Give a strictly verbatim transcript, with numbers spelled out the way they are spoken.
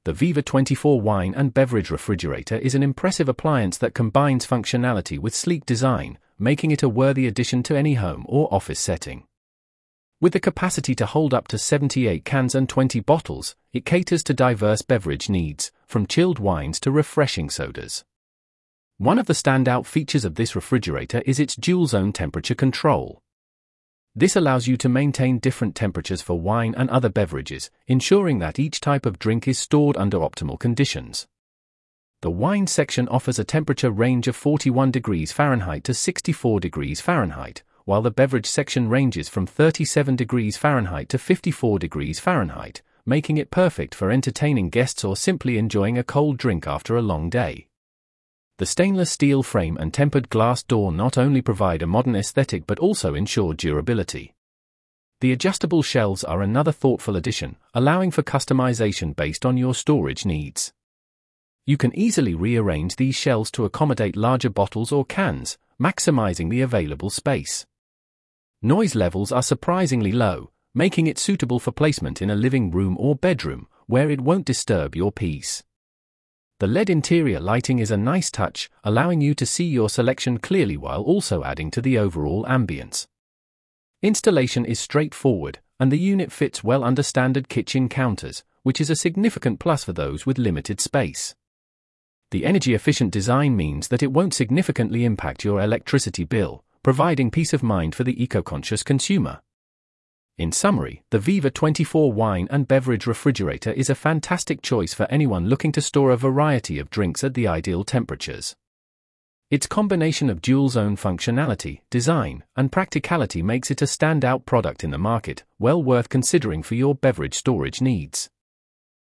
The Viva twenty-four Wine and Beverage Refrigerator is an impressive appliance that combines functionality with sleek design, making it a worthy addition to any home or office setting. With the capacity to hold up to seventy-eight cans and twenty bottles, it caters to diverse beverage needs, from chilled wines to refreshing sodas. One of the standout features of this refrigerator is its dual-zone temperature control. This allows you to maintain different temperatures for wine and other beverages, ensuring that each type of drink is stored under optimal conditions. The wine section offers a temperature range of forty-one degrees Fahrenheit to sixty-four degrees Fahrenheit, while the beverage section ranges from thirty-seven degrees Fahrenheit to fifty-four degrees Fahrenheit, making it perfect for entertaining guests or simply enjoying a cold drink after a long day. The stainless steel frame and tempered glass door not only provide a modern aesthetic but also ensure durability. The adjustable shelves are another thoughtful addition, allowing for customization based on your storage needs. You can easily rearrange these shelves to accommodate larger bottles or cans, maximizing the available space. Noise levels are surprisingly low, making it suitable for placement in a living room or bedroom, where it won't disturb your peace. The L E D interior lighting is a nice touch, allowing you to see your selection clearly while also adding to the overall ambience. Installation is straightforward, and the unit fits well under standard kitchen counters, which is a significant plus for those with limited space. The energy-efficient design means that it won't significantly impact your electricity bill, providing peace of mind for the eco-conscious consumer. In summary, the Viva twenty-four Wine and Beverage Refrigerator is a fantastic choice for anyone looking to store a variety of drinks at the ideal temperatures. Its combination of dual-zone functionality, design, and practicality makes it a standout product in the market, well worth considering for your beverage storage needs.